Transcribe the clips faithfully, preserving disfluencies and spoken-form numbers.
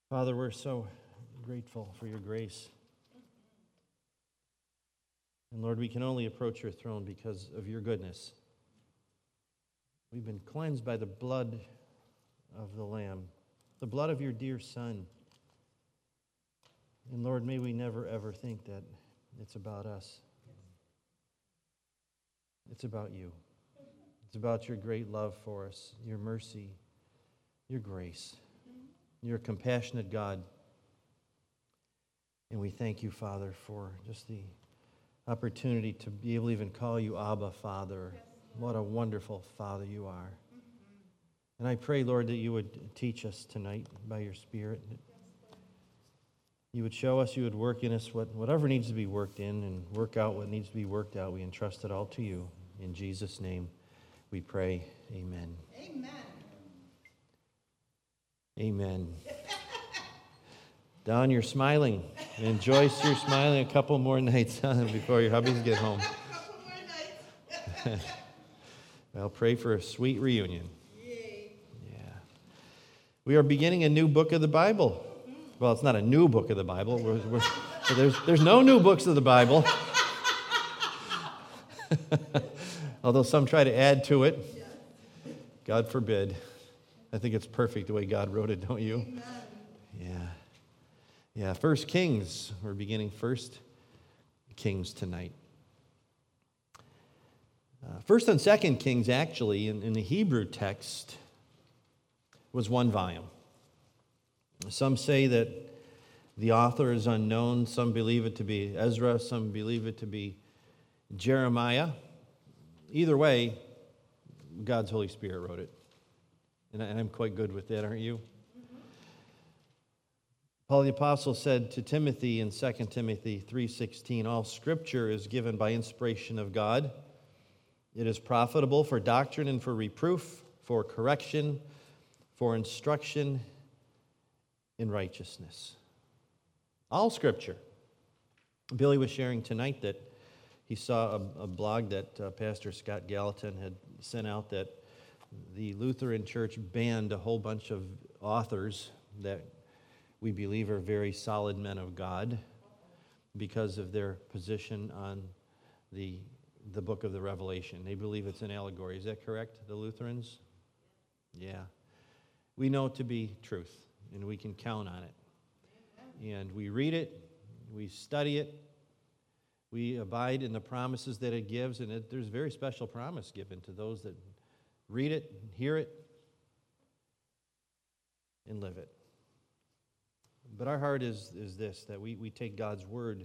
Father, we're so grateful for your grace. And Lord, we can only approach your throne because of your goodness. We've been cleansed by the blood of the Lamb, the blood of your dear Son. And Lord, may we never ever think that it's about us. It's about you. It's about your great love for us, your mercy, your grace. You're a compassionate God. And we thank you, Father, for just the opportunity to be able to even call you Abba, Father. Yes. What a wonderful Father you are. Mm-hmm. And I pray, Lord, that you would teach us tonight by your Spirit. Yes. You would show us, you would work in us what, whatever needs to be worked in and work out what needs to be worked out. We entrust it all to you. In Jesus' name we pray. Amen. Amen. Amen. Don, you're smiling. And Joyce, you're smiling a couple more nights before your hubbies get home. A couple more nights. Well, pray for a sweet reunion. Yay. Yeah. We are beginning a new book of the Bible. Well, it's not a new book of the Bible. We're, we're, there's, there's no new books of the Bible. Although some try to add to it. God forbid. I think it's perfect the way God wrote it, don't you? Amen. Yeah. Yeah, First Kings. We're beginning First Kings tonight. Uh, First and Second Kings, actually, in, in the Hebrew text, was one volume. Some say that the author is unknown. Some believe it to be Ezra. Some believe it to be Jeremiah. Either way, God's Holy Spirit wrote it. And I'm quite good with that, aren't you? Mm-hmm. Paul the Apostle said to Timothy in Second Timothy three sixteen, all Scripture is given by inspiration of God. It is profitable for doctrine and for reproof, for correction, for instruction in righteousness. All Scripture. Billy was sharing tonight that he saw a, a blog that uh, Pastor Scott Gallatin had sent out that the Lutheran Church banned a whole bunch of authors that we believe are very solid men of God because of their position on the, the book of the Revelation. They believe it's an allegory. Is that correct, the Lutherans? Yeah. We know it to be truth, and we can count on it. And we read it, we study it, we abide in the promises that it gives, and it, there's a very special promise given to those that read it, hear it, and live it. But our heart is, is this, that we, we take God's word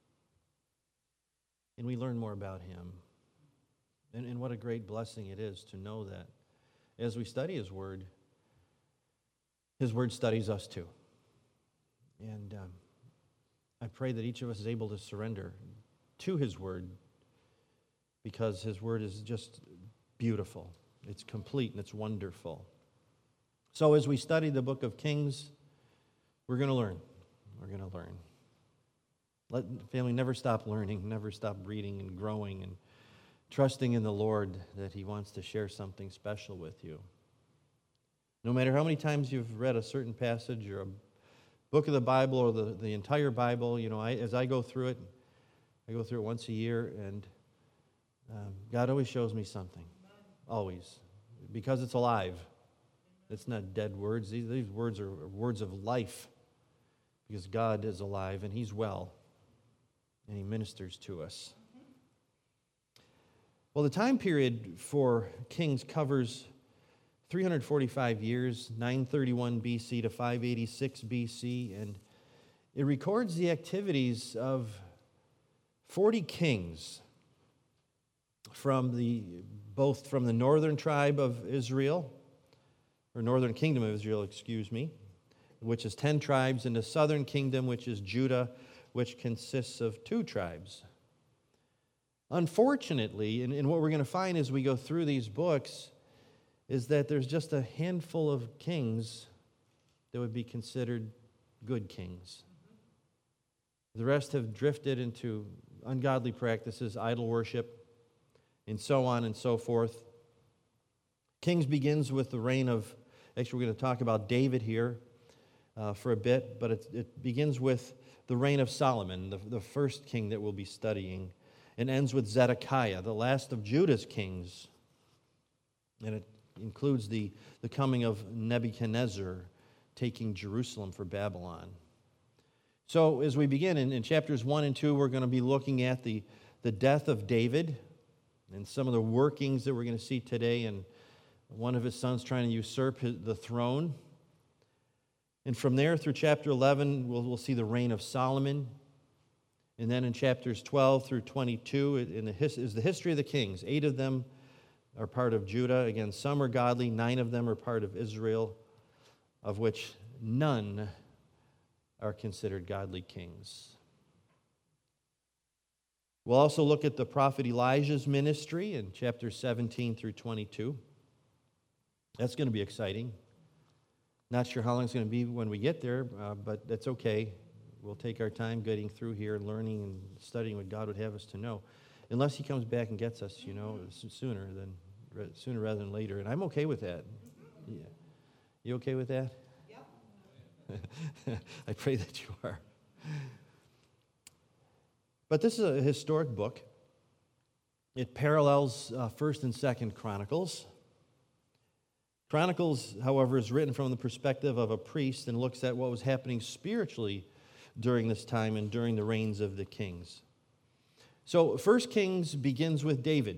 and we learn more about him. And, and what a great blessing it is to know that as we study his word, his word studies us too. And um, I pray that each of us is able to surrender to his word because his word is just beautiful. It's complete and it's wonderful. So as we study the book of Kings, we're going to learn. We're going to learn. Let family never stop learning, never stop reading and growing and trusting in the Lord that he wants to share something special with you. No matter how many times you've read a certain passage or a book of the Bible or the, the entire Bible, you know, I, as I go through it, I go through it once a year, and um, God always shows me something. Always. Because it's alive. It's not dead words. These, these words are words of life. Because God is alive and he's well. And he ministers to us. Well, the time period for Kings covers three hundred forty-five years, nine thirty-one B C to five eighty-six B C. And it records the activities of forty kings from the both from the northern tribe of Israel, or northern kingdom of Israel, excuse me, which is ten tribes, and the southern kingdom, which is Judah, which consists of two tribes. Unfortunately, and, and what we're going to find as we go through these books is that there's just a handful of kings that would be considered good kings. The rest have drifted into ungodly practices, idol worship, and so on and so forth. Kings begins with the reign of, actually we're going to talk about David here. uh, for a bit, but it, it begins with the reign of Solomon, the, the first king that we'll be studying, and ends with Zedekiah, the last of Judah's kings. And it includes the, the coming of Nebuchadnezzar taking Jerusalem for Babylon. So as we begin in, in chapters one and two, we're going to be looking at the, the death of David and some of the workings that we're going to see today, and one of his sons trying to usurp his, the throne. And from there through chapter eleven, we'll, we'll see the reign of Solomon. And then in chapters twelve through twenty-two in the his, is the history of the kings. Eight of them are part of Judah. Again, some are godly. Nine of them are part of Israel, of which none are considered godly kings. We'll also look at the prophet Elijah's ministry in chapters seventeen through twenty-two. That's going to be exciting. Not sure how long it's going to be when we get there, uh, but that's okay. We'll take our time getting through here and learning and studying what God would have us to know. Unless he comes back and gets us, you know, sooner than sooner rather than later. And I'm okay with that. Yeah. You okay with that? Yep. I pray that you are. But this is a historic book. It parallels uh, First and Second Chronicles. Chronicles, however, is written from the perspective of a priest and looks at what was happening spiritually during this time and during the reigns of the kings. So First Kings begins with David.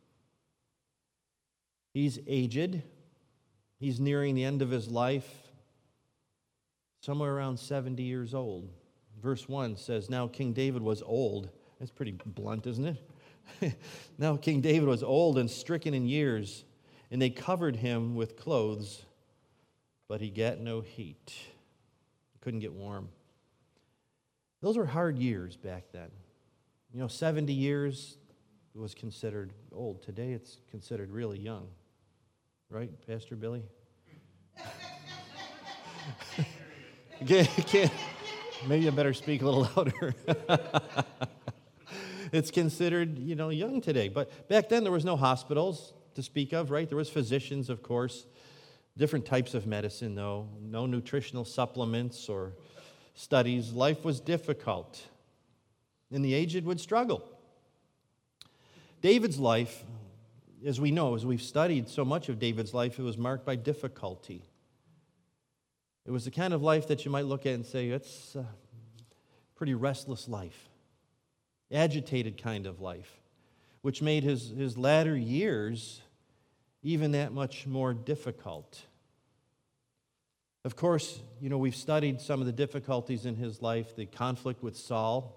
He's aged. He's nearing the end of his life, somewhere around seventy years old. Verse one says, now King David was old. That's pretty blunt, isn't it? Now King David was old and stricken in years, and they covered him with clothes, but he got no heat. He couldn't get warm. Those were hard years back then. You know, seventy years was considered old. Today it's considered really young. Right, Pastor Billy? can't, can't, maybe I better speak a little louder. It's considered, you know, young today. But back then there was no hospitals to speak of, right? There was physicians, of course. Different types of medicine, though. No nutritional supplements or studies. Life was difficult. And the aged would struggle. David's life, as we know, as we've studied so much of David's life, it was marked by difficulty. It was the kind of life that you might look at and say, it's a pretty restless life, agitated kind of life, which made his, his latter years even that much more difficult. Of course, you know, we've studied some of the difficulties in his life, the conflict with Saul.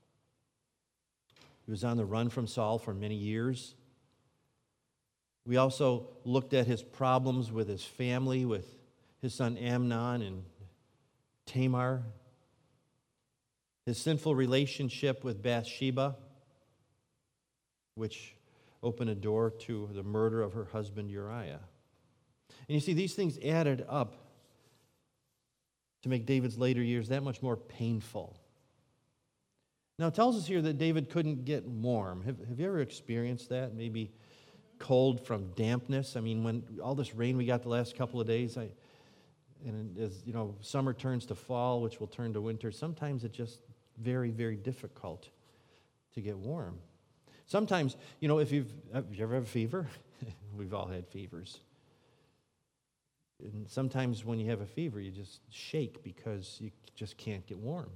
He was on the run from Saul for many years. We also looked at his problems with his family, with his son Amnon and Tamar, his sinful relationship with Bathsheba, which opened a door to the murder of her husband Uriah. And you see, these things added up to make David's later years that much more painful. Now, it tells us here that David couldn't get warm. Have, have you ever experienced that? Maybe cold from dampness. I mean, when all this rain we got the last couple of days, I, and as you know, summer turns to fall, which will turn to winter. Sometimes it's just very, very difficult to get warm. Sometimes, you know, if you've have you ever have a fever, we've all had fevers. And sometimes when you have a fever, you just shake because you just can't get warm.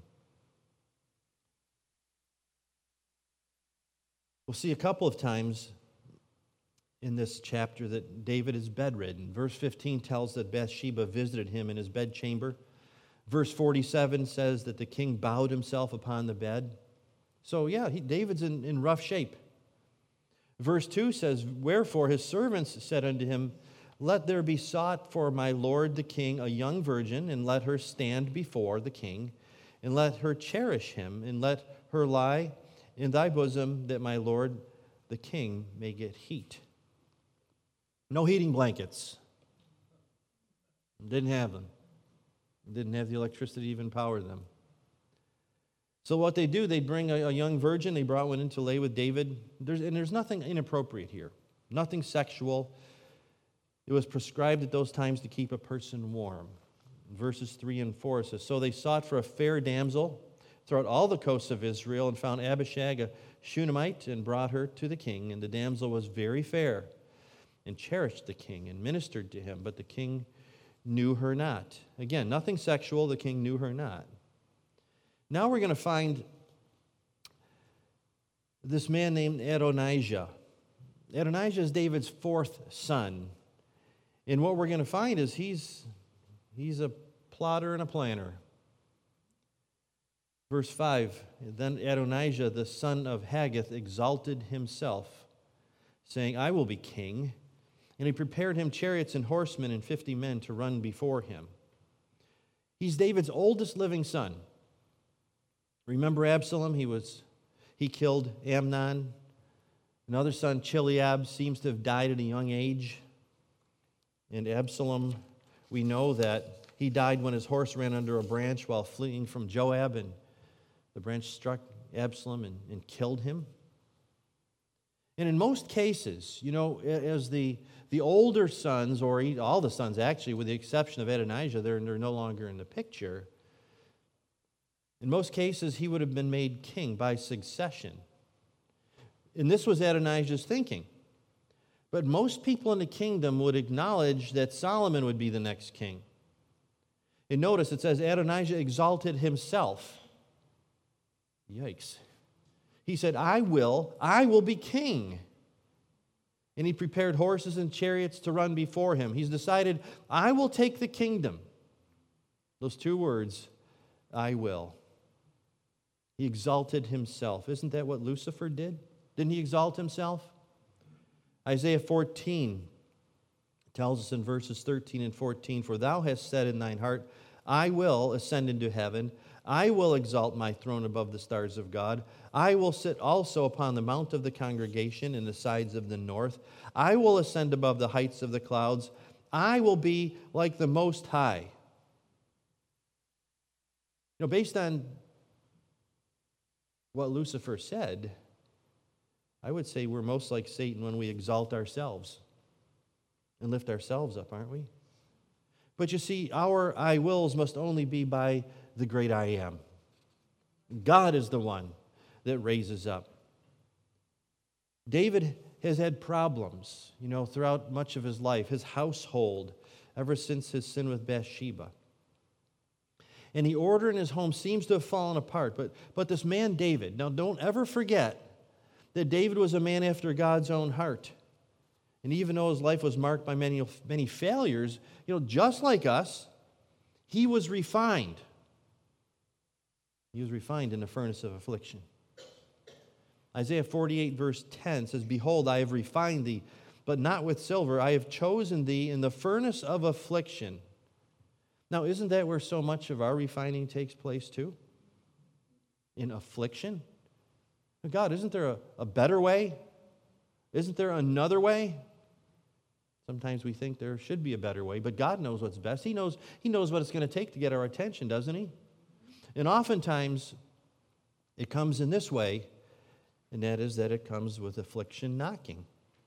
We'll see a couple of times in this chapter that David is bedridden. Verse fifteen tells that Bathsheba visited him in his bedchamber. Verse forty-seven says that the king bowed himself upon the bed. So yeah, he, David's in, in rough shape. Verse two says, wherefore his servants said unto him, let there be sought for my lord the king a young virgin, and let her stand before the king, and let her cherish him, and let her lie in thy bosom, that my lord the king may get heat. No heating blankets. Didn't have them. Didn't have the electricity to even power them. So what they do, they bring a, a young virgin. They brought one in to lay with David. There's, and there's nothing inappropriate here. Nothing sexual. It was prescribed at those times to keep a person warm. Verses three and four, it says, "So they sought for a fair damsel throughout all the coasts of Israel, and found Abishag a Shunammite, and brought her to the king. And the damsel was very fair, and cherished the king, and ministered to him. But the king knew her not." Again, nothing sexual, the king knew her not. Now we're going to find this man named Adonijah. Adonijah is David's fourth son. And what we're going to find is he's, he's a plotter and a planner. Verse five, "Then Adonijah, the son of Haggith, exalted himself, saying, I will be king. And he prepared him chariots and horsemen and fifty men to run before him." He's David's oldest living son. Remember Absalom? He was he killed Amnon. Another son, Chileab, seems to have died at a young age. And Absalom, we know that he died when his horse ran under a branch while fleeing from Joab, and the branch struck Absalom and, and killed him. And in most cases, you know, as the, the older sons, or all the sons actually, with the exception of Adonijah, they're, they're no longer in the picture. In most cases, he would have been made king by succession. And this was Adonijah's thinking. But most people in the kingdom would acknowledge that Solomon would be the next king. And notice it says Adonijah exalted himself. Yikes. He said, I will, I will be king. And he prepared horses and chariots to run before him. He's decided, I will take the kingdom. Those two words, I will. He exalted himself. Isn't that what Lucifer did? Didn't he exalt himself? Isaiah fourteen tells us in verses thirteen and fourteen, "For thou hast said in thine heart, I will ascend into heaven. I will exalt my throne above the stars of God. I will sit also upon the mount of the congregation in the sides of the north. I will ascend above the heights of the clouds. I will be like the Most High." You know, based on what Lucifer said, I would say we're most like Satan when we exalt ourselves and lift ourselves up, aren't we? But you see, our I wills must only be by the great I am. God is the one that raises up. David has had problems, you know, throughout much of his life, his household, ever since his sin with Bathsheba. And the order in his home seems to have fallen apart. But, but this man David, now don't ever forget that David was a man after God's own heart. And even though his life was marked by many, many failures, you know, just like us, he was refined. He was refined in the furnace of affliction. Isaiah forty-eight verse ten says, "Behold, I have refined thee, but not with silver. I have chosen thee in the furnace of affliction." Now, isn't that where so much of our refining takes place too? In affliction? God, isn't there a, a better way? Isn't there another way? Sometimes we think there should be a better way, but God knows what's best. He knows, he knows what it's going to take to get our attention, doesn't he? And oftentimes, it comes in this way, and that is that it comes with affliction knocking.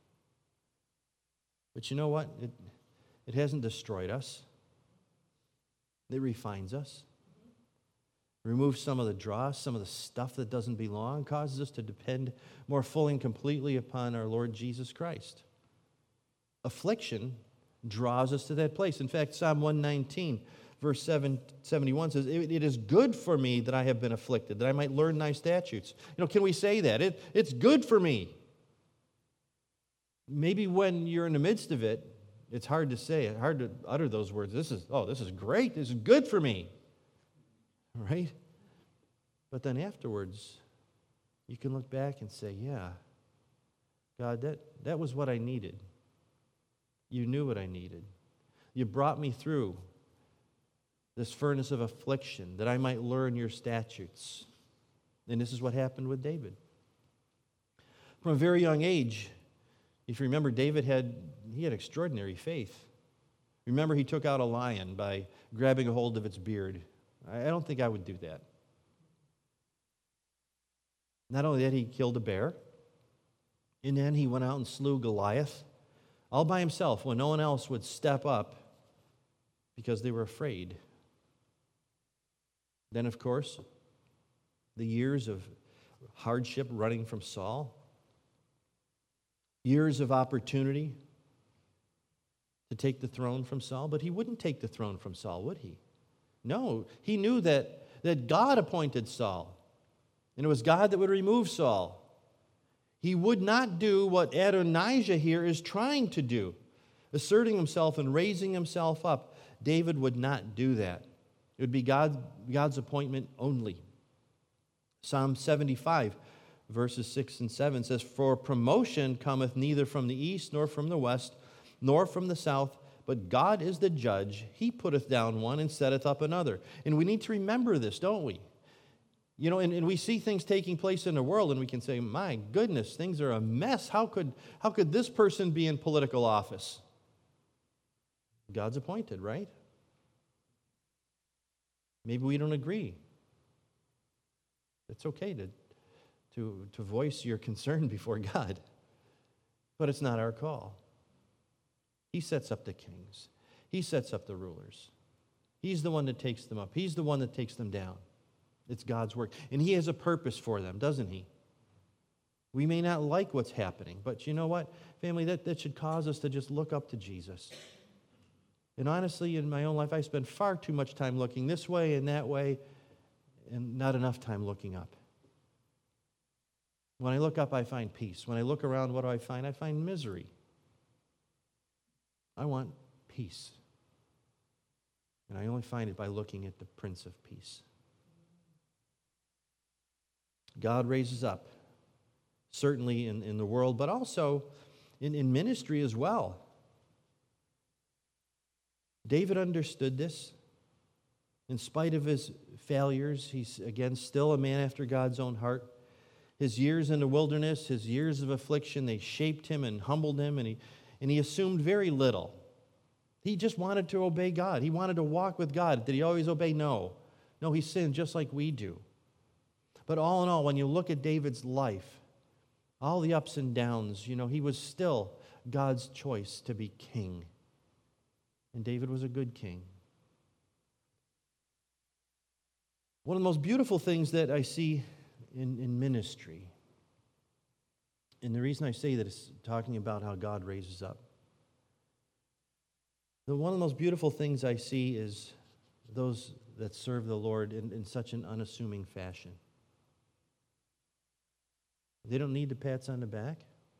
But you know what? It, it hasn't destroyed us. It refines us. Removes some of the dross, some of the stuff that doesn't belong, causes us to depend more fully and completely upon our Lord Jesus Christ. Affliction draws us to that place. In fact, Psalm one nineteen, verse seven, seventy-one says, it, it is good for me that I have been afflicted, that I might learn thy statutes. You know, can we say that? It, it's good for me. Maybe when you're in the midst of it, it's hard to say it, hard to utter those words. This is, oh, this is great. This is good for me. Right? But then afterwards, you can look back and say, yeah, God, that, that was what I needed. You knew what I needed. You brought me through this furnace of affliction that I might learn your statutes. And this is what happened with David. From a very young age, if you remember, David had, he had extraordinary faith. Remember, he took out a lion by grabbing a hold of its beard. I don't think I would do that. Not only that, he killed a bear, and then he went out and slew Goliath all by himself when no one else would step up because they were afraid Then, of course, the years of hardship running from Saul, years of opportunity to take the throne from Saul, but he wouldn't take the throne from Saul, would he? No, he knew that, that God appointed Saul, and it was God that would remove Saul. He would not do what Adonijah here is trying to do, asserting himself and raising himself up. David would not do that. It would be God, God's appointment only. Psalm seventy-five, verses six and seven says, "For promotion cometh neither from the east nor from the west, nor from the south, but God is the judge. He putteth down one and setteth up another." And we need to remember this, don't we? You know, and, and we see things taking place in the world, and we can say, my goodness, things are a mess. How could, how could this person be in political office? God's appointed, right? Maybe we don't agree. It's okay to, to, to voice your concern before God, but it's not our call. He sets up the kings. He sets up the rulers. He's the one that takes them up. He's the one that takes them down. It's God's work. And He has a purpose for them, doesn't He? We may not like what's happening, but you know what, family, that, that should cause us to just look up to Jesus. And honestly, in my own life, I spend far too much time looking this way and that way and not enough time looking up. When I look up, I find peace. When I look around, what do I find? I find misery. I want peace. And I only find it by looking at the Prince of Peace. God raises up, certainly in, in the world, but also in, in ministry as well. David understood this. In spite of his failures, he's, again, still a man after God's own heart. His years in the wilderness, his years of affliction, they shaped him and humbled him, and he, and he assumed very little. He just wanted to obey God. He wanted to walk with God. Did he always obey? No. No, he sinned just like we do. But all in all, when you look at David's life, all the ups and downs, you know, he was still God's choice to be king. And David was a good king. One of the most beautiful things that I see in, in ministry, and the reason I say that is talking about how God raises up. The, one of the most beautiful things I see is those that serve the Lord in, in such an unassuming fashion. They don't need the pats on the back.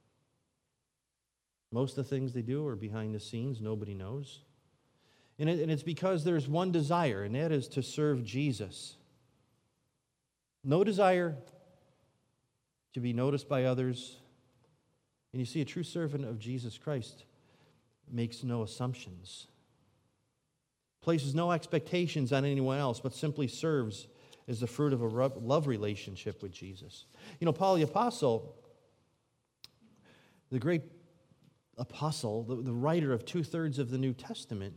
Most of the things they do are behind the scenes. Nobody knows. And, it, and it's because there's one desire, and that is to serve Jesus. No desire to be noticed by others. And you see, a true servant of Jesus Christ makes no assumptions, places no expectations on anyone else, but simply serves as the fruit of a love relationship with Jesus. You know, Paul the Apostle, the great apostle, the, the writer of two-thirds of the New Testament,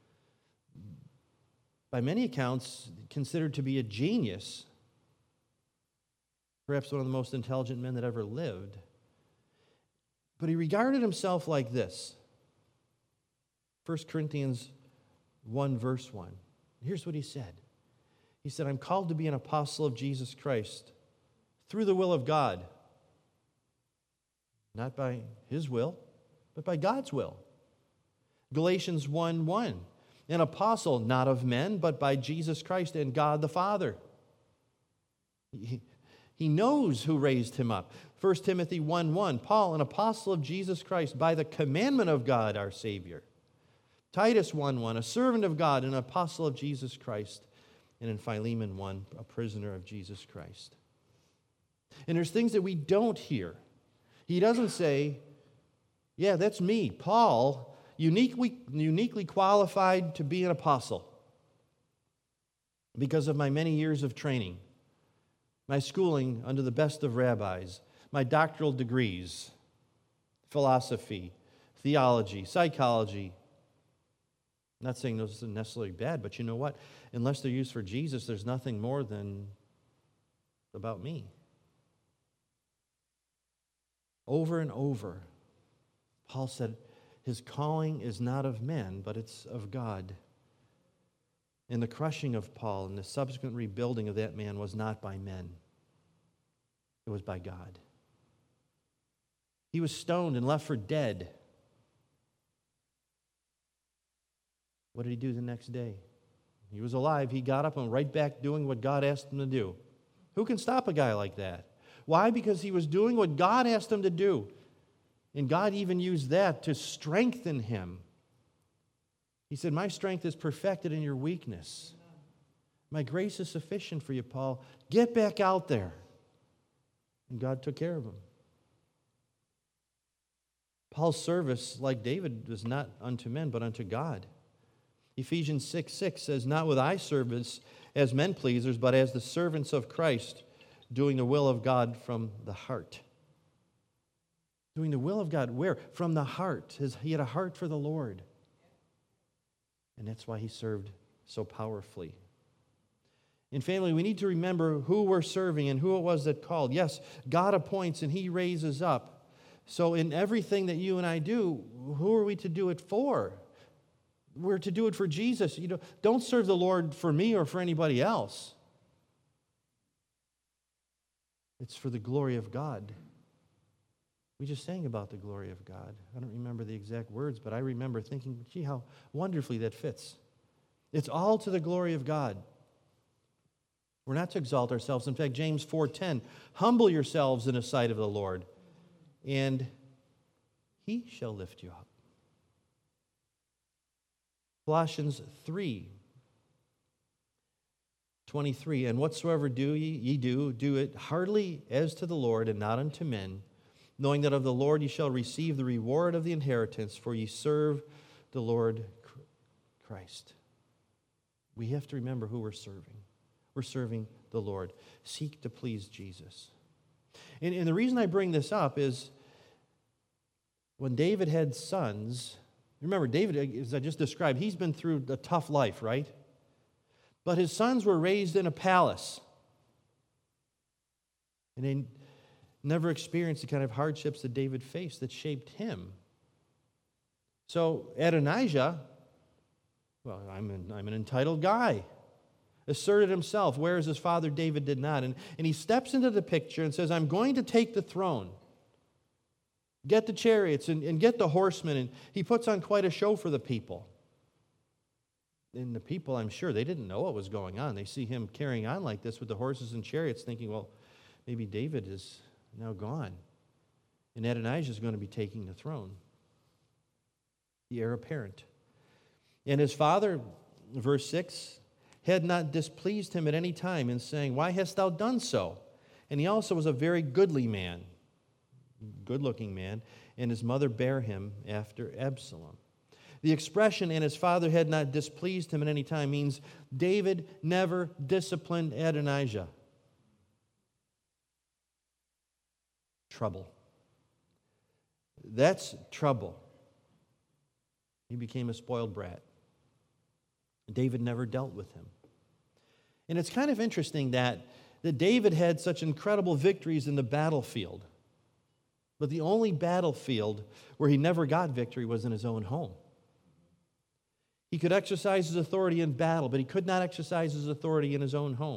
by many accounts considered to be a genius, perhaps one of the most intelligent men that ever lived. But he regarded himself like this. First Corinthians one, verse one. Here's what he said. He said, "I'm called to be an apostle of Jesus Christ through the will of God." Not by his will, but by God's will. Galatians one one. "An apostle, not of men, but by Jesus Christ and God the Father." He, he knows who raised him up. First Timothy one one. "Paul, an apostle of Jesus Christ, by the commandment of God our Savior." Titus one one. "A servant of God, an apostle of Jesus Christ." And in Philemon one, "a prisoner of Jesus Christ." And there's things that we don't hear. He doesn't say, "Yeah, that's me, Paul, uniquely, uniquely qualified to be an apostle because of my many years of training, my schooling under the best of rabbis, my doctoral degrees, philosophy, theology, psychology." I'm not saying those are necessarily bad, but you know what? Unless they're used for Jesus, there's nothing more than about me. Over and over, Paul said, his calling is not of men, but it's of God. And the crushing of Paul and the subsequent rebuilding of that man was not by men. It was by God. He was stoned and left for dead. What did he do the next day? He was alive. He got up and went right back doing what God asked him to do. Who can stop a guy like that? Why? Because he was doing what God asked him to do. And God even used that to strengthen him. He said, my strength is perfected in your weakness. My grace is sufficient for you, Paul. Get back out there. And God took care of him. Paul's service, like David, was not unto men, but unto God. Ephesians six six says, not with eye service as men pleasers, but as the servants of Christ, doing the will of God from the heart. Doing the will of God, where? From the heart. His, he had a heart for the Lord. And that's why he served so powerfully. In family, we need to remember who we're serving and who it was that called. Yes, God appoints and he raises up. So in everything that you and I do, who are we to do it for? We're to do it for Jesus. You know, don't serve the Lord for me or for anybody else. It's for the glory of God. We just sang about the glory of God. I don't remember the exact words, but I remember thinking, gee, how wonderfully that fits. It's all to the glory of God. We're not to exalt ourselves. In fact, James four ten, humble yourselves in the sight of the Lord, and he shall lift you up. Colossians three twenty-three, and whatsoever do ye, ye do, do it heartily as to the Lord and not unto men, knowing that of the Lord ye shall receive the reward of the inheritance, for ye serve the Lord Christ. We have to remember who we're serving. We're serving the Lord. Seek to please Jesus. And, and the reason I bring this up is when David had sons, remember David, as I just described, he's been through a tough life, right? But his sons were raised in a palace. And they never experienced the kind of hardships that David faced that shaped him. So Adonijah, well, I'm an, I'm an entitled guy, asserted himself, whereas his father David did not. And, and he steps into the picture and says, I'm going to take the throne. Get the chariots and, and get the horsemen. And he puts on quite a show for the people. And the people, I'm sure, they didn't know what was going on. They see him carrying on like this with the horses and chariots, thinking, well, maybe David is now gone. And Adonijah is going to be taking the throne. The heir apparent. And his father, verse six, had not displeased him at any time in saying, why hast thou done so? And he also was a very goodly man, good-looking man, and his mother bare him after Absalom. The expression, and his father had not displeased him at any time, means David never disciplined Adonijah. Trouble. That's trouble. He became a spoiled brat. David never dealt with him. And it's kind of interesting that, that David had such incredible victories in the battlefield. But the only battlefield where he never got victory was in his own home. He could exercise his authority in battle, but he could not exercise his authority in his own home.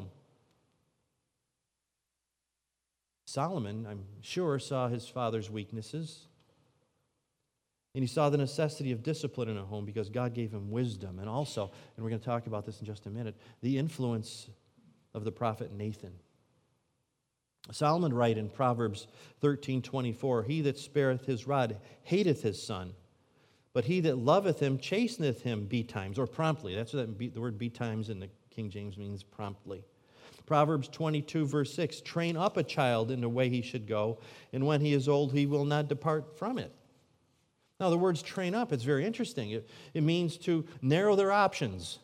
Solomon, I'm sure, saw his father's weaknesses. And he saw the necessity of discipline in a home because God gave him wisdom. And also, and we're going to talk about this in just a minute, the influence of the prophet Nathan. Solomon writes in Proverbs thirteen twenty-four, he that spareth his rod hateth his son, but he that loveth him chasteneth him betimes, or promptly. That's what that be, the word betimes in the King James means promptly. Proverbs twenty-two, verse six, train up a child in the way he should go, and when he is old, he will not depart from it. Now, the words train up, it's very interesting. It, it means to narrow their options.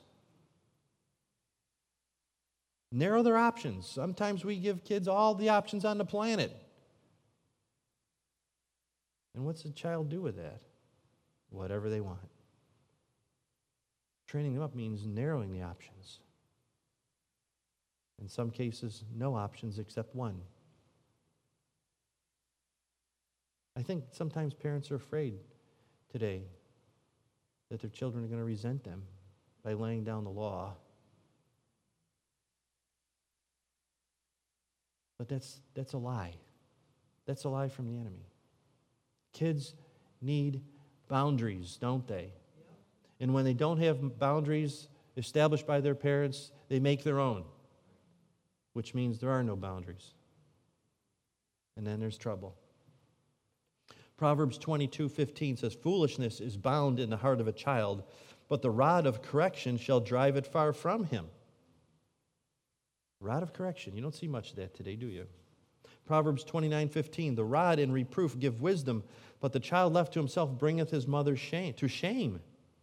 Narrow their options. Sometimes we give kids all the options on the planet. And what's a child do with that? Whatever they want. Training them up means narrowing the options. In some cases, no options except one. I think sometimes parents are afraid today that their children are going to resent them by laying down the law But that's, that's a lie. That's a lie from the enemy. Kids need boundaries, don't they? And when they don't have boundaries established by their parents, they make their own, which means there are no boundaries. And then there's trouble. Proverbs twenty-two fifteen says, foolishness is bound in the heart of a child, but the rod of correction shall drive it far from him. Rod of correction. You don't see much of that today, do you? Proverbs twenty-nine fifteen, the rod and reproof give wisdom, but the child left to himself bringeth his mother shame, to shame.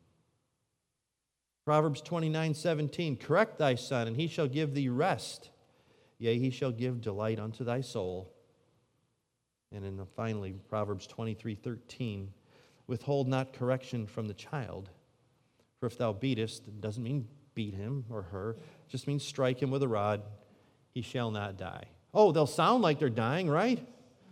Proverbs twenty-nine seventeen, correct thy son, and he shall give thee rest. Yea, he shall give delight unto thy soul. And then finally, Proverbs twenty-three thirteen, withhold not correction from the child, for if thou beatest, it doesn't mean beat him or her, it just means strike him with a rod, he shall not die. Oh, they'll sound like they're dying, right?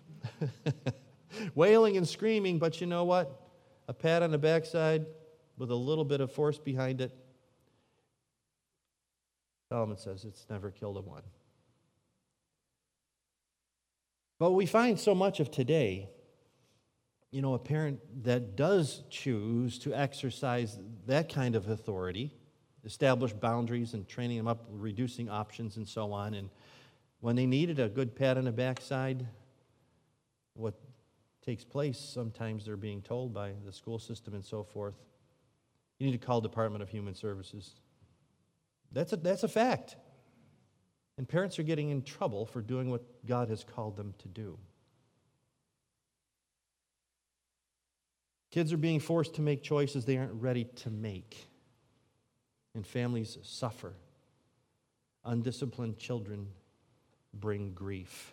Wailing and screaming, but you know what? A pat on the backside with a little bit of force behind it. Solomon says it's never killed a one. But we find so much of today, you know, a parent that does choose to exercise that kind of authority, establish boundaries and training them up, reducing options and so on, and when they needed a good pat on the backside, what takes place, sometimes they're being told by the school system and so forth, you need to call Department of Human Services. That's a, that's a fact. And parents are getting in trouble for doing what God has called them to do. Kids are being forced to make choices they aren't ready to make. And families suffer. Undisciplined children bring grief.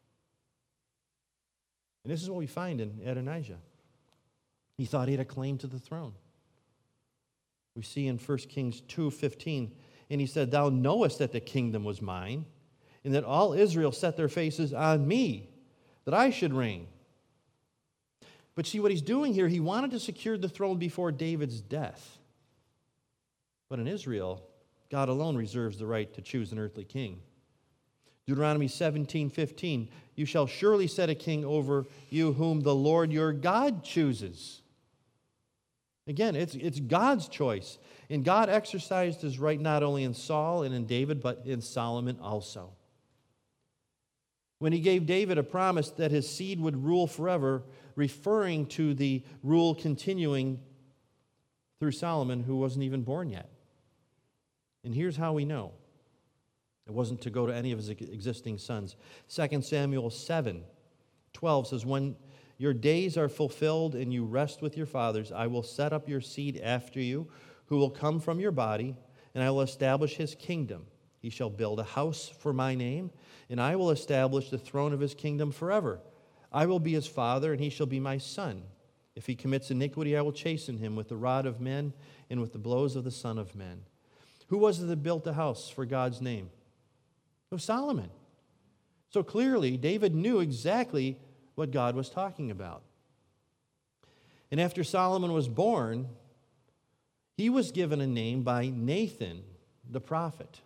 And this is what we find in Adonijah. He thought he had a claim to the throne. We see in First Kings two fifteen, and he said, thou knowest that the kingdom was mine, and that all Israel set their faces on me, that I should reign. But see what he's doing here, he wanted to secure the throne before David's death. But in Israel, God alone reserves the right to choose an earthly king. Deuteronomy seventeen fifteen, you shall surely set a king over you whom the Lord your God chooses. Again, it's, it's God's choice. And God exercised his right not only in Saul and in David, but in Solomon also. When he gave David a promise that his seed would rule forever, referring to the rule continuing through Solomon, who wasn't even born yet. And here's how we know. It wasn't to go to any of his existing sons. Second Samuel seven twelve says, when your days are fulfilled and you rest with your fathers, I will set up your seed after you, who will come from your body, and I will establish his kingdom. He shall build a house for my name, and I will establish the throne of his kingdom forever. I will be his father, and he shall be my son. If he commits iniquity, I will chasten him with the rod of men and with the blows of the Son of Men. Who was it that built a house for God's name? It was Solomon. So clearly, David knew exactly what God was talking about. And after Solomon was born, he was given a name by Nathan, the prophet.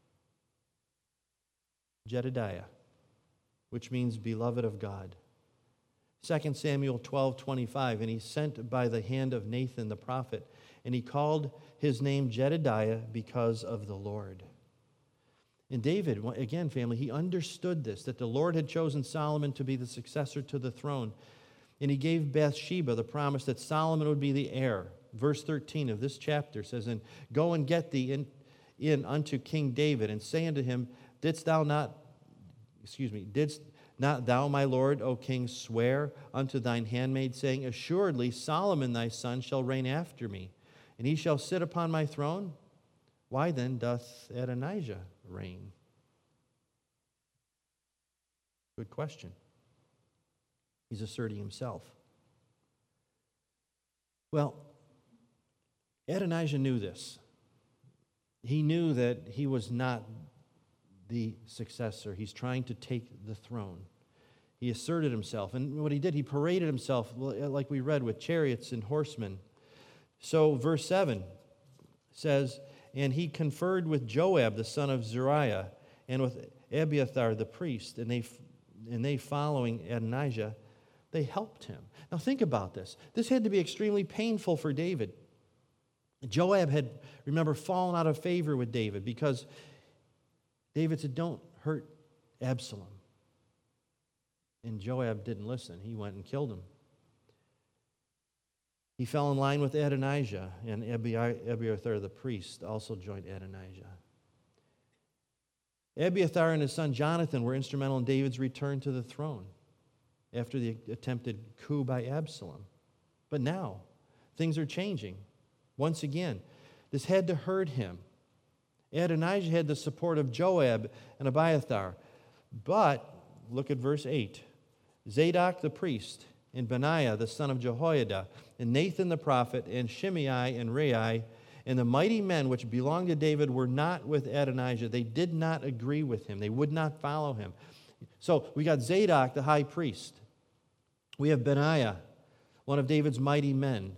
Jedediah, which means beloved of God. Second Samuel twelve twenty-five, and he sent by the hand of Nathan the prophet, and he called his name Jedediah because of the Lord. And David, again, family, he understood this, that the Lord had chosen Solomon to be the successor to the throne. And he gave Bathsheba the promise that Solomon would be the heir. Verse thirteen of this chapter says, and go and get thee in, in unto King David, and say unto him, didst thou not, excuse me, didst not thou, my lord, O king, swear unto thine handmaid, saying, assuredly Solomon thy son shall reign after me, and he shall sit upon my throne? Why then doth Adonijah reign? Good question. He's asserting himself. Well, Adonijah knew this. He knew that he was not the successor. He's trying to take the throne. He asserted himself. And what he did, he paraded himself, like we read, with chariots and horsemen. So verse seven says, and he conferred with Joab, the son of Zeruiah, and with Abiathar the priest, and they, and they following Adonijah, they helped him. Now think about this. This had to be extremely painful for David. Joab had, remember, fallen out of favor with David because David said, don't hurt Absalom. And Joab didn't listen. He went and killed him. He fell in line with Adonijah, and Abiathar the priest also joined Adonijah. Abiathar and his son Jonathan were instrumental in David's return to the throne after the attempted coup by Absalom. But now, things are changing. Once again, this had to hurt him. Adonijah had the support of Joab and Abiathar. But, look at verse eight. Zadok the priest, and Benaiah the son of Jehoiada, and Nathan the prophet, and Shimei and Rei, and the mighty men which belonged to David were not with Adonijah. They did not agree with him. They would not follow him. So we got Zadok the high priest. We have Benaiah, one of David's mighty men,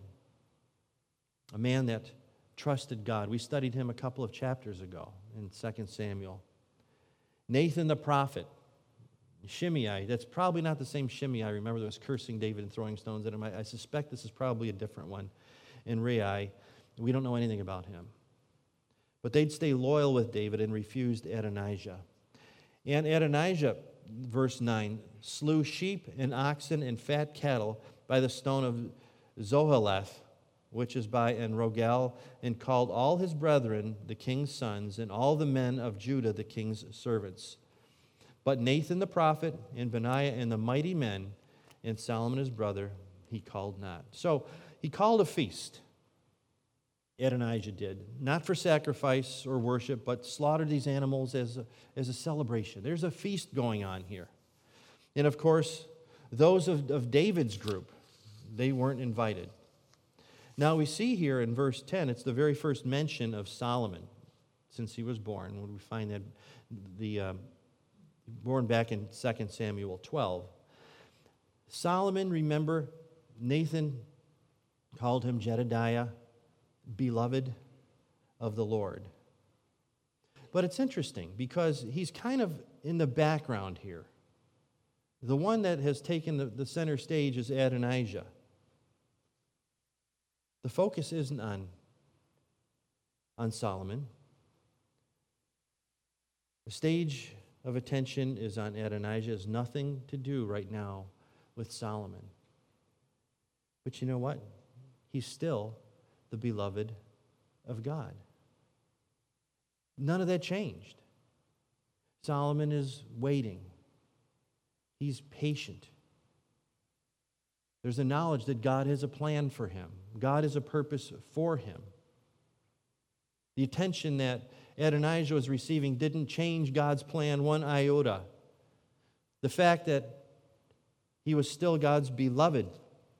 a man that trusted God. We studied him a couple of chapters ago in Second Samuel. Nathan the prophet. Shimei, that's probably not the same Shimei I remember that was cursing David and throwing stones at him. I, I suspect this is probably a different one. And Rei, we don't know anything about him. But they'd stay loyal with David and refused Adonijah. And Adonijah, verse nine, slew sheep and oxen and fat cattle by the stone of Zoheleth, which is by En-Rogel, and called all his brethren, the king's sons, and all the men of Judah, the king's servants. But Nathan the prophet, and Benaiah, and the mighty men, and Solomon his brother, he called not. So he called a feast. Adonijah did, not for sacrifice or worship, but slaughtered these animals as a, as a celebration. There's a feast going on here. And of course, those of, of David's group, they weren't invited. Now we see here in verse ten, it's the very first mention of Solomon since he was born. When we find that the um, born back in Second Samuel twelve. Solomon, remember, Nathan called him Jedediah, beloved of the Lord. But it's interesting because he's kind of in the background here. The one that has taken the, the center stage is Adonijah. The focus isn't on, on Solomon. The stage of attention is on Adonijah. It has nothing to do right now with Solomon. But you know what? He's still the beloved of God. None of that changed. Solomon is waiting. He's patient. There's a knowledge that God has a plan for him. God has a purpose for him. The attention that Adonijah was receiving didn't change God's plan one iota. The fact that he was still God's beloved.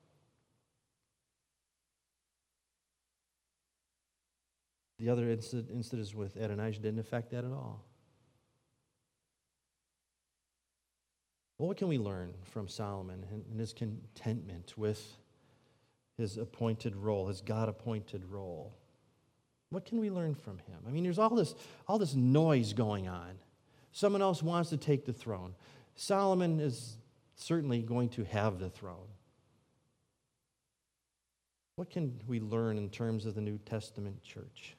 The other incidents with Adonijah didn't affect that at all. Well, what can we learn from Solomon and his contentment with his appointed role, his God-appointed role? What can we learn from him? I mean, there's all this, all this noise going on. Someone else wants to take the throne. Solomon is certainly going to have the throne. What can we learn in terms of the New Testament church?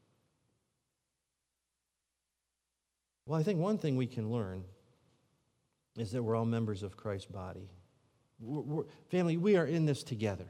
Well, I think one thing we can learn is that we're all members of Christ's body. We're, we're, family, we are in this together.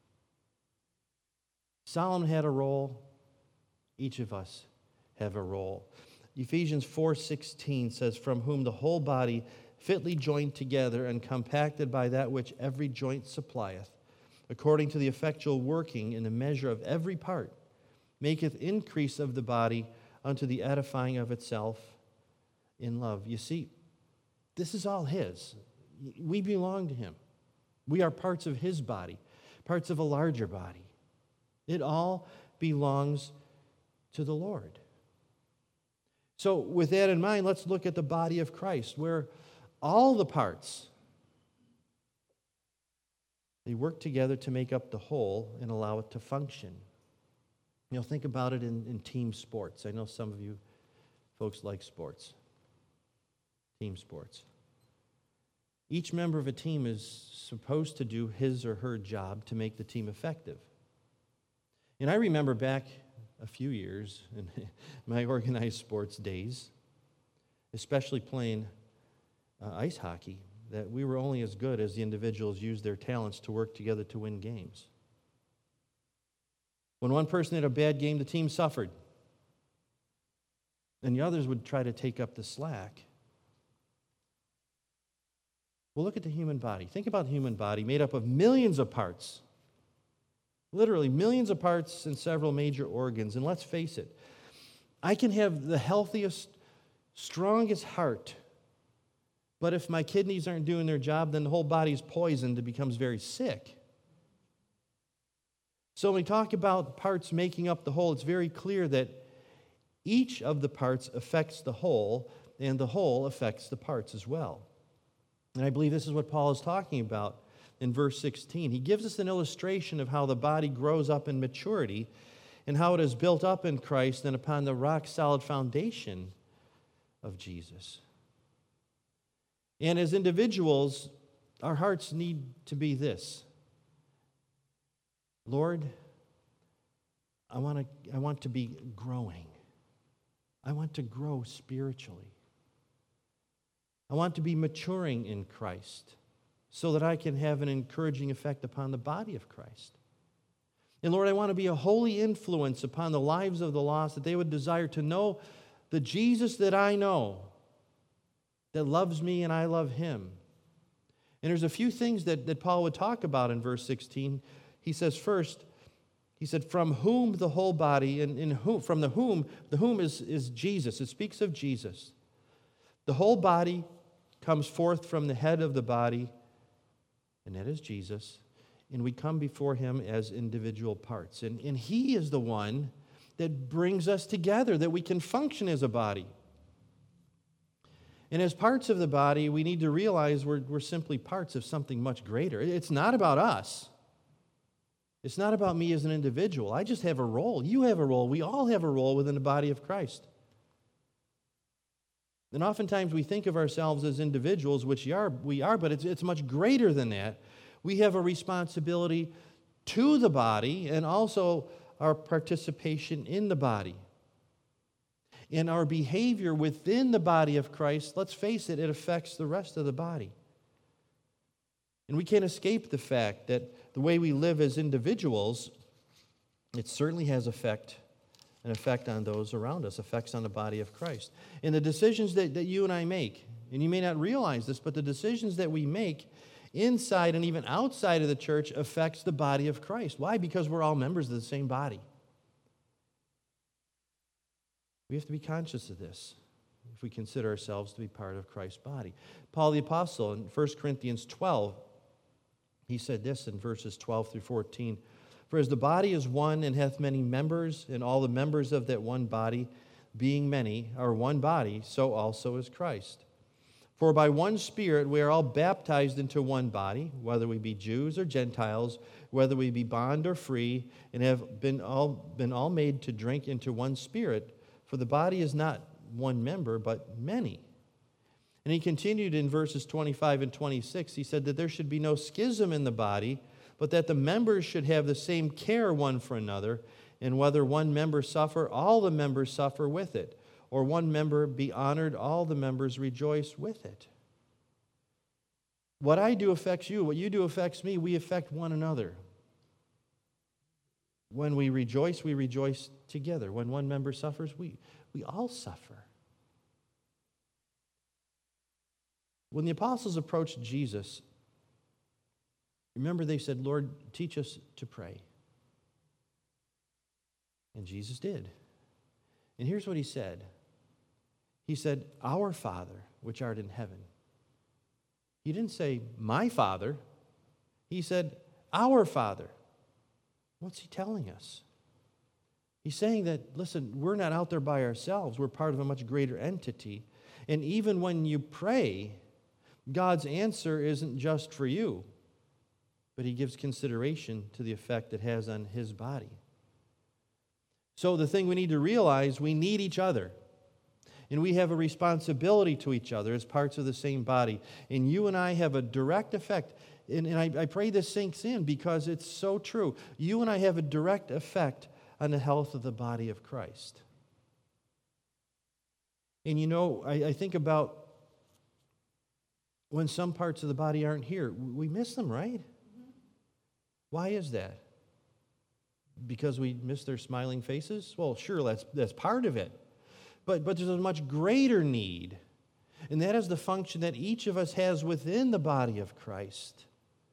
Solomon had a role. Each of us have a role. Ephesians four sixteen says, "From whom the whole body, fitly joined together and compacted by that which every joint supplieth, according to the effectual working in the measure of every part, maketh increase of the body unto the edifying of itself in love." You see, this is all his. We belong to him. We are parts of his body, parts of a larger body. It all belongs to the Lord. So with that in mind, let's look at the body of Christ, where all the parts, they work together to make up the whole and allow it to function. You know, think about it in, in team sports. I know some of you folks like sports. team sports. Each member of a team is supposed to do his or her job to make the team effective. And I remember back a few years in my organized sports days, especially playing uh, ice hockey, that we were only as good as the individuals used their talents to work together to win games. When one person had a bad game, the team suffered. And the others would try to take up the slack. Well, look at the human body. Think about the human body made up of millions of parts. Literally millions of parts and several major organs. And let's face it, I can have the healthiest, strongest heart, but if my kidneys aren't doing their job, then the whole body's poisoned and becomes very sick. So when we talk about parts making up the whole, it's very clear that each of the parts affects the whole, and the whole affects the parts as well. And I believe this is what Paul is talking about in verse sixteen. He gives us an illustration of how the body grows up in maturity and how it is built up in Christ and upon the rock-solid foundation of Jesus. And as individuals, our hearts need to be this. Lord, I want to, I want to be growing. I want to grow spiritually. I want to be maturing in Christ so that I can have an encouraging effect upon the body of Christ. And Lord, I want to be a holy influence upon the lives of the lost, that they would desire to know the Jesus that I know, that loves me and I love him. And there's a few things that, that Paul would talk about in verse sixteen. He says first, he said, from whom the whole body, and in whom, from the whom, the whom is, is Jesus. It speaks of Jesus. The whole body comes forth from the head of the body, and that is Jesus. And we come before him as individual parts. And, and he is the one that brings us together, that we can function as a body. And as parts of the body, we need to realize we're, we're simply parts of something much greater. It's not about us. It's not about me as an individual. I just have a role. You have a role. We all have a role within the body of Christ. And oftentimes we think of ourselves as individuals, which we are, we are but it's, it's much greater than that. We have a responsibility to the body and also our participation in the body. In our behavior within the body of Christ, let's face it, it affects the rest of the body. And we can't escape the fact that the way we live as individuals, it certainly has effect, an effect on those around us, effects on the body of Christ. And the decisions that, that you and I make, and you may not realize this, but the decisions that we make inside and even outside of the church affects the body of Christ. Why? Because we're all members of the same body. We have to be conscious of this if we consider ourselves to be part of Christ's body. Paul the Apostle in First Corinthians twelve, he said this in verses twelve through fourteen. For as the body is one and hath many members, and all the members of that one body, being many, are one body, so also is Christ. For by one Spirit we are all baptized into one body, whether we be Jews or Gentiles, whether we be bond or free, and have been all, been all made to drink into one Spirit. For the body is not one member, but many. And he continued in verses twenty-five and twenty-six. He said that there should be no schism in the body, but that the members should have the same care one for another, and whether one member suffer, all the members suffer with it, or one member be honored, all the members rejoice with it. What I do affects you. What you do affects me. We affect one another. When we rejoice, we rejoice together. When one member suffers, we, we all suffer. When the apostles approached Jesus, remember they said, Lord, teach us to pray. And Jesus did. And here's what he said. He said, our Father, which art in heaven. He didn't say, my Father. He said, our Father. What's he telling us? He's saying that, listen, we're not out there by ourselves. We're part of a much greater entity. And even when you pray, God's answer isn't just for you, but he gives consideration to the effect it has on his body. So the thing we need to realize, we need each other. And we have a responsibility to each other as parts of the same body. And you and I have a direct effect. And, and I, I pray this sinks in because it's so true. You and I have a direct effect on the health of the body of Christ. And you know, I, I think about when some parts of the body aren't here, we miss them, right? Mm-hmm. Why is that? Because we miss their smiling faces? Well, sure, that's, that's part of it. But, but there's a much greater need, and that is the function that each of us has within the body of Christ.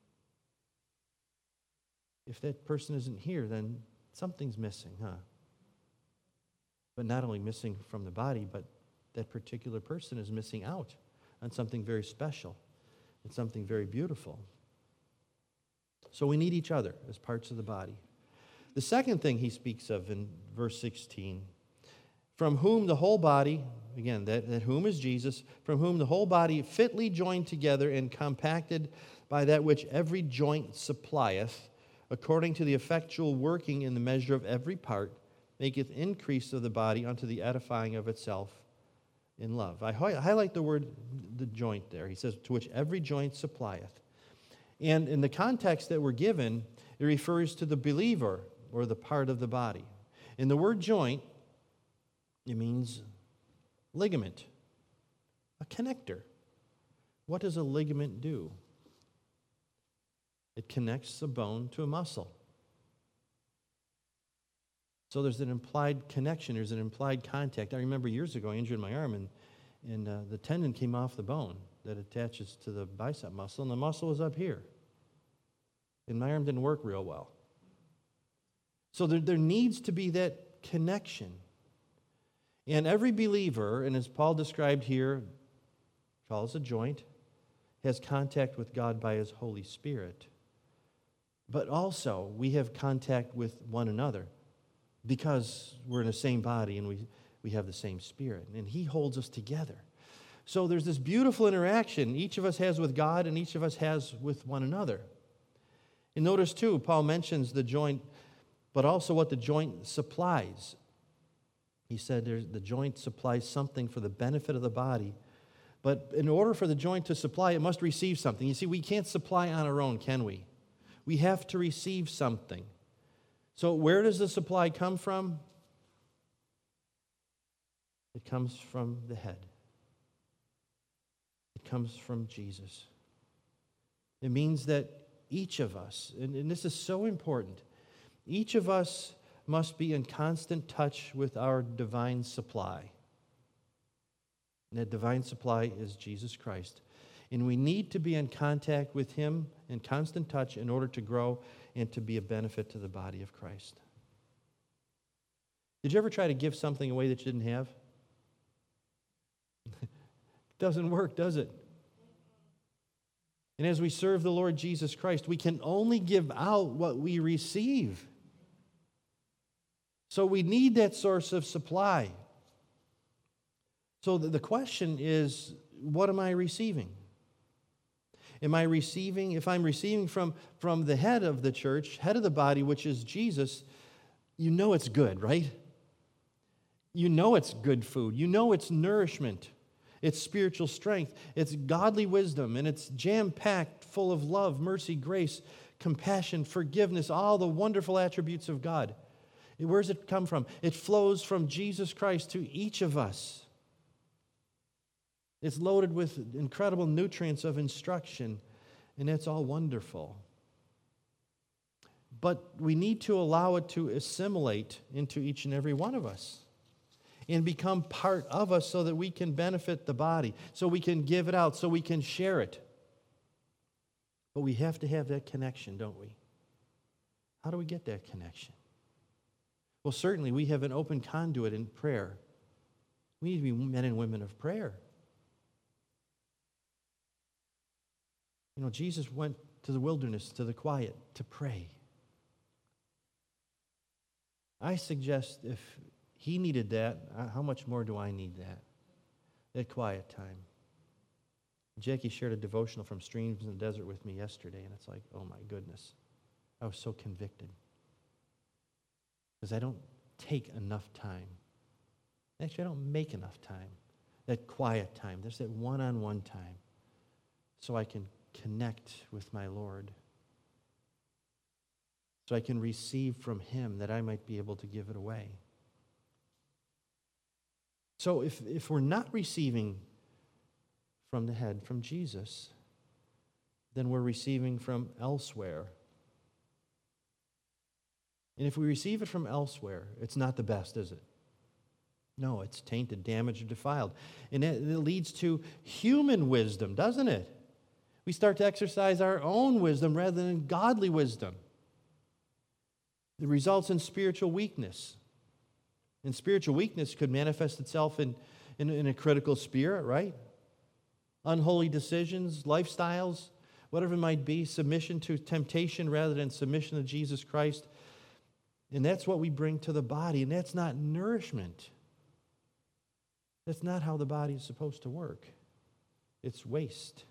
If that person isn't here, then something's missing, huh? But not only missing from the body, but that particular person is missing out on something very special and something very beautiful. So we need each other as parts of the body. The second thing he speaks of in verse sixteen, from whom the whole body, again, that, that whom is Jesus, from whom the whole body fitly joined together and compacted by that which every joint supplieth, according to the effectual working in the measure of every part, maketh increase of the body unto the edifying of itself in love. I hi- highlight the word, the joint there. He says, to which every joint supplieth. And in the context that we're given, it refers to the believer or the part of the body. In the word joint, it means ligament, a connector. What does a ligament do? It connects a bone to a muscle. So there's an implied connection, there's an implied contact. I remember years ago I injured my arm, and, and uh, the tendon came off the bone that attaches to the bicep muscle, and the muscle was up here. And my arm didn't work real well. So there, there needs to be that connection. And every believer, and as Paul described here, calls a joint, has contact with God by his Holy Spirit. But also, we have contact with one another because we're in the same body and we, we have the same Spirit. And he holds us together. So there's this beautiful interaction each of us has with God and each of us has with one another. And notice, too, Paul mentions the joint, but also what the joint supplies. He said there's, the joint supplies something for the benefit of the body. But in order for the joint to supply, it must receive something. You see, we can't supply on our own, can we? We have to receive something. So where does the supply come from? It comes from the head. It comes from Jesus. It means that each of us, and, and this is so important, each of us must be in constant touch with our divine supply. And that divine supply is Jesus Christ. And we need to be in contact with him, in constant touch, in order to grow and to be a benefit to the body of Christ. Did you ever try to give something away that you didn't have? It doesn't work, does it? And as we serve the Lord Jesus Christ, we can only give out what we receive. So we need that source of supply. So the question is, what am I receiving? Am I receiving, if I'm receiving from, from the head of the church, head of the body, which is Jesus, you know it's good, right? You know it's good food. You know it's nourishment. It's spiritual strength. It's godly wisdom, and it's jam-packed full of love, mercy, grace, compassion, forgiveness, all the wonderful attributes of God. Where does it come from? It flows from Jesus Christ to each of us. It's loaded with incredible nutrients of instruction, and it's all wonderful. But we need to allow it to assimilate into each and every one of us and become part of us so that we can benefit the body, so we can give it out, so we can share it. But we have to have that connection, don't we? How do we get that connection? Well, certainly we have an open conduit in prayer. We need to be men and women of prayer. You know, Jesus went to the wilderness, to the quiet, to pray. I suggest if he needed that, how much more do I need that? That quiet time. Jackie shared a devotional from Streams in the Desert with me yesterday, and it's like, oh my goodness. I was so convicted. Because I don't take enough time Actually, I don't make enough time. That quiet time. There's that one-on-one time so I can connect with my Lord. So I can receive from Him that I might be able to give it away. So if, if we're not receiving from the head, from Jesus, then we're receiving from elsewhere. And if we receive it from elsewhere, it's not the best, is it? No, it's tainted, damaged, or defiled. And it, it leads to human wisdom, doesn't it? We start to exercise our own wisdom rather than godly wisdom. It results in spiritual weakness. And spiritual weakness could manifest itself in, in, in a critical spirit, right? Unholy decisions, lifestyles, whatever it might be, submission to temptation rather than submission to Jesus Christ. And that's what we bring to the body, and that's not nourishment. That's not how the body is supposed to work. It's waste.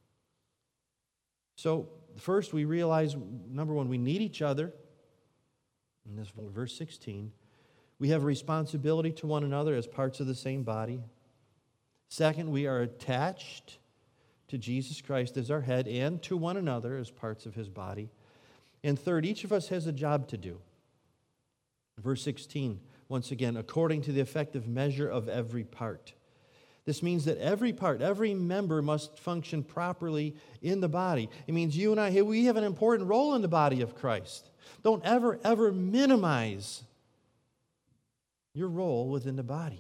So, first we realize, number one, we need each other. In this verse sixteen, we have a responsibility to one another as parts of the same body. Second, we are attached to Jesus Christ as our head and to one another as parts of His body. And third, each of us has a job to do. Verse sixteen, once again, according to the effective measure of every part. This means that every part, every member must function properly in the body. It means you and I, hey, we have an important role in the body of Christ. Don't ever, ever minimize your role within the body.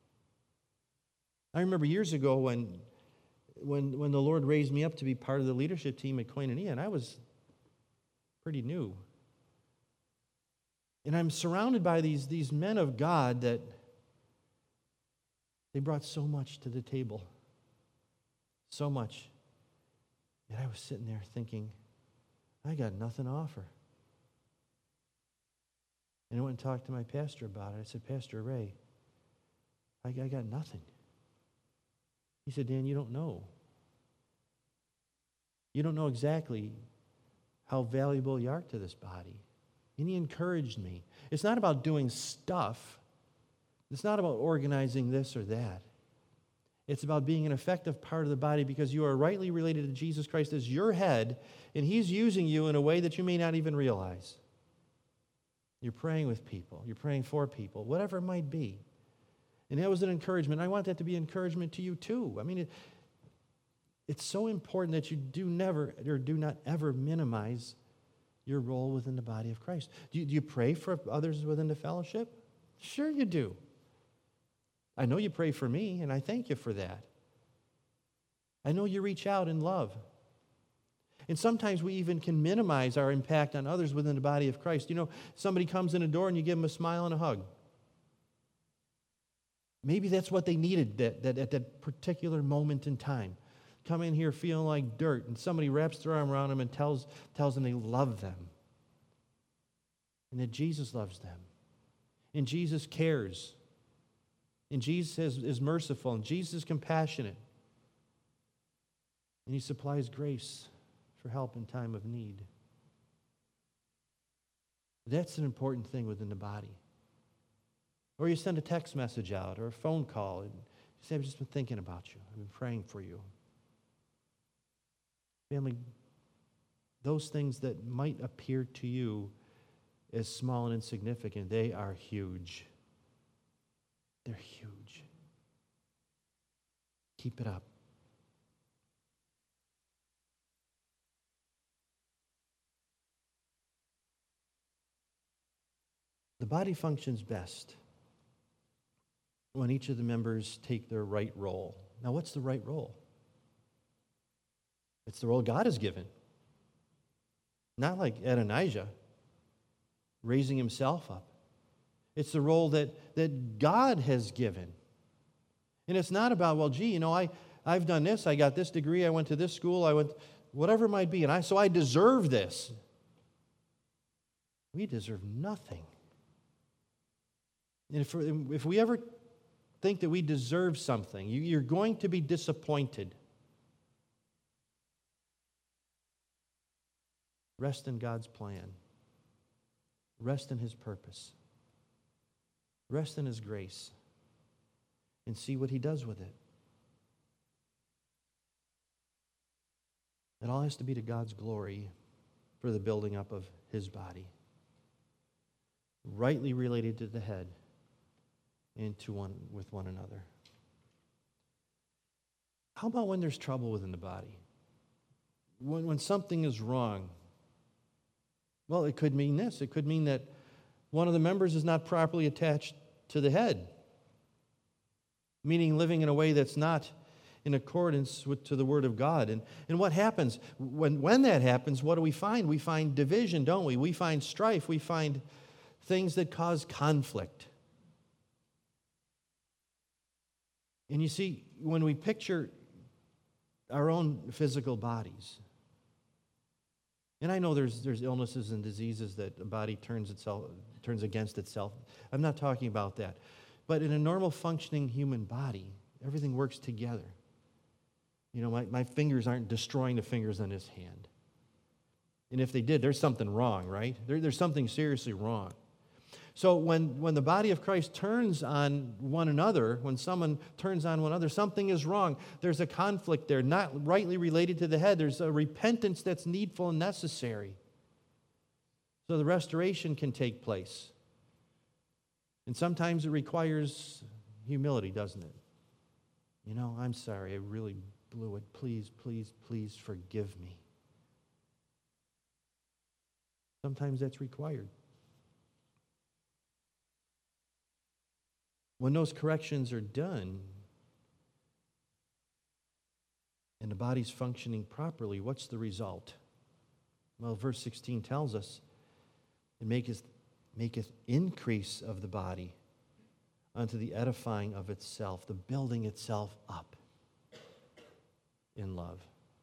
I remember years ago when, when, when the Lord raised me up to be part of the leadership team at Koinonia, and I was pretty new. And I'm surrounded by these, these men of God that they brought so much to the table. So much. And I was sitting there thinking, I got nothing to offer. And I went and talked to my pastor about it. I said, Pastor Ray, I, I got nothing. He said, Dan, you don't know. You don't know exactly how valuable you are to this body. And he encouraged me. It's not about doing stuff. It's not about organizing this or that. It's about being an effective part of the body because you are rightly related to Jesus Christ as your head, and He's using you in a way that you may not even realize. You're praying with people. You're praying for people, whatever it might be. And that was an encouragement. I want that to be encouragement to you too. I mean, it, it's so important that you do never or do not ever minimize your role within the body of Christ. Do you, do you pray for others within the fellowship? Sure you do. I know you pray for me, and I thank you for that. I know you reach out in love. And sometimes we even can minimize our impact on others within the body of Christ. You know, somebody comes in the door and you give them a smile and a hug. Maybe that's what they needed that, that, at that particular moment in time. Come in here feeling like dirt, and somebody wraps their arm around them and tells, tells them they love them. And that Jesus loves them. And Jesus cares. And Jesus is, is merciful. And Jesus is compassionate. And He supplies grace for help in time of need. That's an important thing within the body. Or you send a text message out or a phone call and you say, I've just been thinking about you. I've been praying for you. Family, those things that might appear to you as small and insignificant, they are huge. They're huge. Keep it up. The body functions best when each of the members take their right role. Now, what's the right role? It's the role God has given. Not like Adonijah raising himself up. It's the role that, that God has given. And it's not about, well, gee, you know, I, I've done this, I got this degree, I went to this school, I went, whatever it might be, and I so I deserve this. We deserve nothing. And if, if we ever think that we deserve something, you, you're going to be disappointed. Rest in God's plan. Rest in His purpose. Rest in His grace. and see what he does with it. It all has to be to God's glory for the building up of his body, rightly related to the head and to one with one another. How about when there's trouble within the body? When, when something is wrong? Well, it could mean this. It could mean that one of the members is not properly attached to the head, meaning living in a way that's not in accordance with to the Word of God. And, and what happens? When, when that happens, what do we find? We find division, don't we? We find strife. We find things that cause conflict. And you see, when we picture our own physical bodies, and I know there's there's illnesses and diseases that the body turns itself turns against itself. I'm not talking about that. But in a normal functioning human body, everything works together. You know, my, my fingers aren't destroying the fingers on his hand. And if they did, there's something wrong, right? There, there's something seriously wrong. So when, when the body of Christ turns on one another, when someone turns on one another, something is wrong. There's a conflict there, not rightly related to the head. There's a repentance that's needful and necessary, so the restoration can take place. And sometimes it requires humility, doesn't it? You know, I'm sorry, I really blew it. Please, please, please forgive me. Sometimes that's required. When those corrections are done and the body's functioning properly, what's the result? Well, verse sixteen tells us, it maketh, maketh increase of the body unto the edifying of itself, the building itself up in love.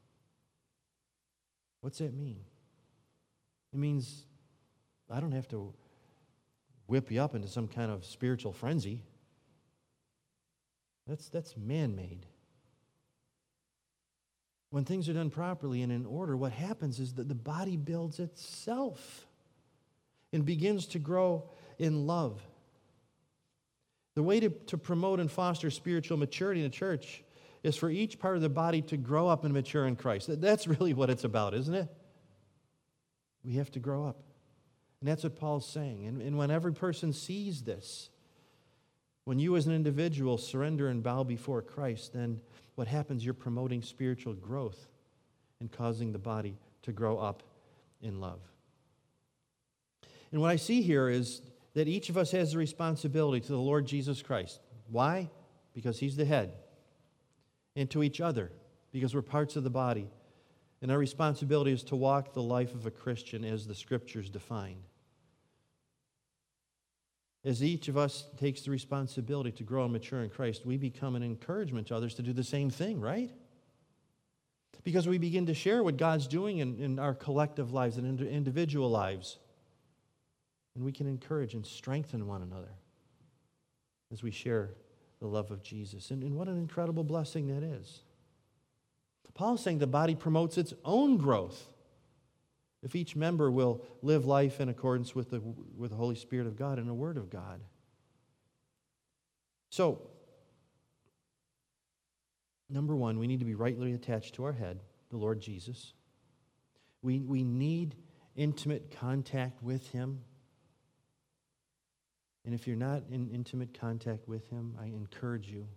What's that mean? It means I don't have to whip you up into some kind of spiritual frenzy. That's, that's man-made. When things are done properly and in order, what happens is that the body builds itself and begins to grow in love. The way to, to promote and foster spiritual maturity in the church is for each part of the body to grow up and mature in Christ. That's really what it's about, isn't it? We have to grow up. And that's what Paul's saying. And, and when every person sees this, when you as an individual surrender and bow before Christ, then what happens? You're promoting spiritual growth and causing the body to grow up in love. And what I see here is that each of us has a responsibility to the Lord Jesus Christ. Why? Because he's the head. And to each other, because we're parts of the body. And our responsibility is to walk the life of a Christian as the Scriptures define. As each of us takes the responsibility to grow and mature in Christ, we become an encouragement to others to do the same thing, right? Because we begin to share what God's doing in, in our collective lives and in individual lives. And we can encourage and strengthen one another as we share the love of Jesus. And, and what an incredible blessing that is. Paul's saying the body promotes its own growth if each member will live life in accordance with the, with the Holy Spirit of God and the Word of God. So, number one, we need to be rightly attached to our head, the Lord Jesus. We, we need intimate contact with Him. And if you're not in intimate contact with Him, I encourage you,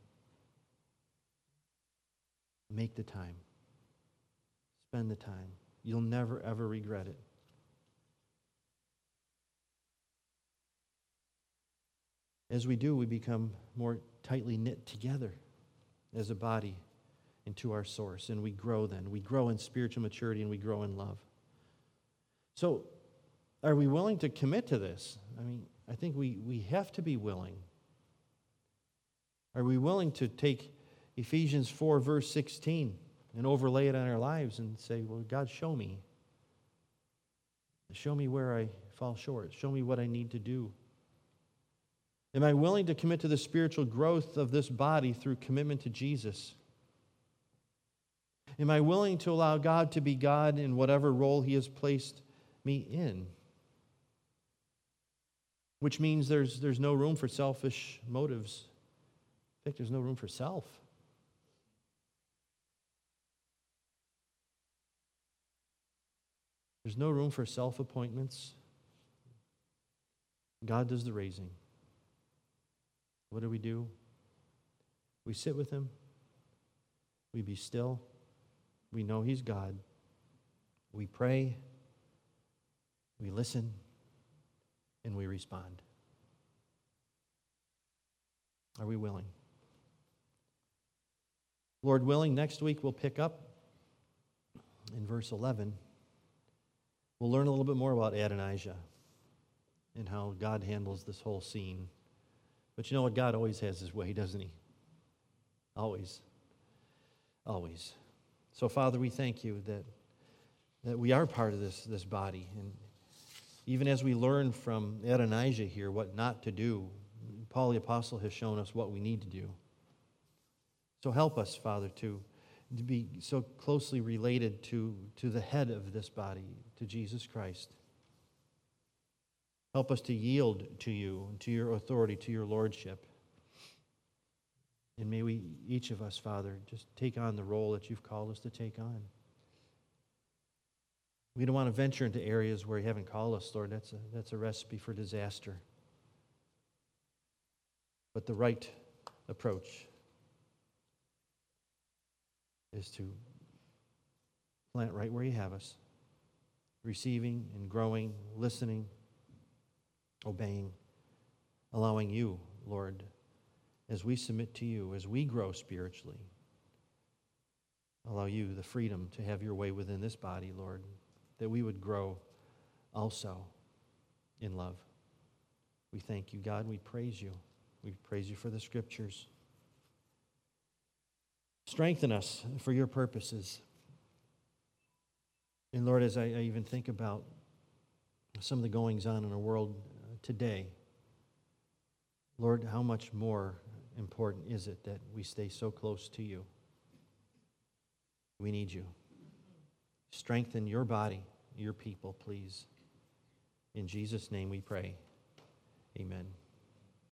make the time. Spend the time. You'll never, ever regret it. As we do, we become more tightly knit together as a body into our source, and we grow then. We grow in spiritual maturity, and we grow in love. So, are we willing to commit to this? I mean, I think we, we have to be willing. Are we willing to take Ephesians four, verse sixteen, and overlay it on our lives and say, well, God, show me. Show me where I fall short. Show me what I need to do. Am I willing to commit to the spiritual growth of this body through commitment to Jesus? Am I willing to allow God to be God in whatever role He has placed me in? Which means there's, there's no room for selfish motives. fact, there's no room for self. There's no room for self-appointments. God does the raising. What do we do? We sit with him. We be still. We know he's God. We pray. We listen. And we respond. Are we willing? Lord willing, next week we'll pick up in verse eleven. We'll learn a little bit more about Adonijah and how God handles this whole scene. But you know what? God always has his way, doesn't he? Always. Always. So, Father, we thank you that, that we are part of this, this body. And even as we learn from Adonijah here what not to do, Paul the Apostle has shown us what we need to do. So help us, Father, to, to be so closely related to, to the head of this body, to Jesus Christ. Help us to yield to you, to your authority, to your lordship. And may we, each of us, Father, just take on the role that you've called us to take on. We don't want to venture into areas where you haven't called us, Lord. That's a, that's a recipe for disaster. But the right approach is to plant right where you have us, receiving and growing, listening, obeying, allowing you, Lord, as we submit to you, as we grow spiritually, allow you the freedom to have your way within this body, Lord, that we would grow also in love. We thank you, God. We praise you. We praise you for the scriptures. Strengthen us for your purposes. And Lord, as I, I even think about some of the goings on in our world today, Lord, how much more important is it that we stay so close to you? We need you. Strengthen your body, your people, please. In Jesus' name we pray. Amen.